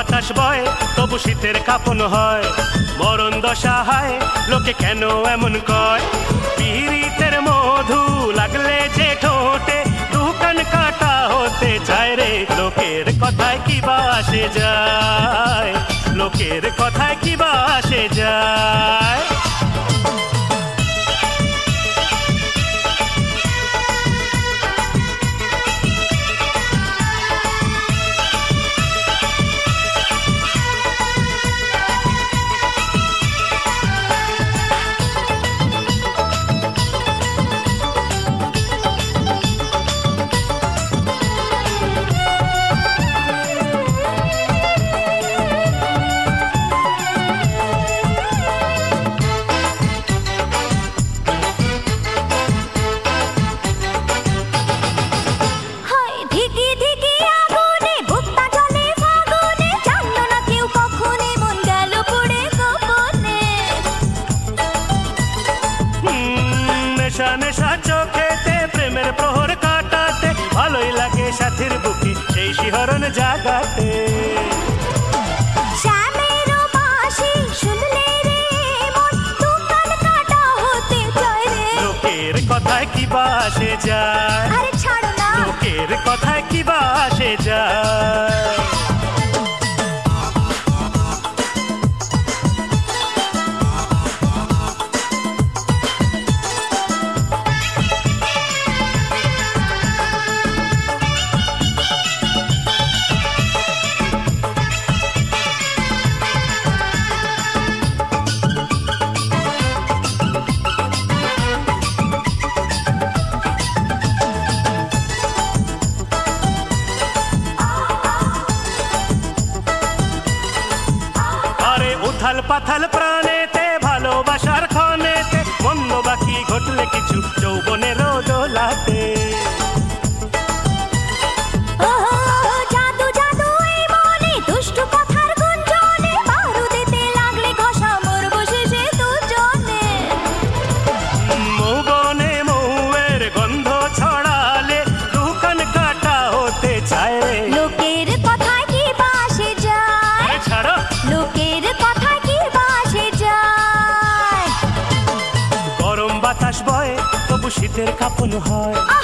বাতাস বয় তবু শীতের কাঁপন হয়, মরণ দশা হায় লোকে কেন এমন কয়। পিরিতের মধু লাগলে যে ঠোঁটে দোকান কাটা হতে চায় রে, লোকের কথায় কি বাসে যায়, লোকের কথায় কি বাসে যায়। নেশা নেশা চোখেতে প্রেমের প্রহর কাটাতে, ভালোই লাগে সাথীর বুকে সেই শিহরণ জাগাতে। লোকের কথায় কি বাসে যায়, লোকের কথায় কি বাসে যায়। উথাল পাথাল প্রাণেতে ভালোবাসার ক্ষণেতে, মন্দ বাকি ঘটলে কিছু যৌবনের দোলাতে। মৌবনে মৌয়ের গন্ধ ছড়ালে দোকান কাটা হতে চায় রে, লোকের কথায় কি বাসে যায়, ছাড়ো লোকের কথায় কি বাসে যায়। গরম বাতাস বয় তবু শীতের কাঁপন হয়,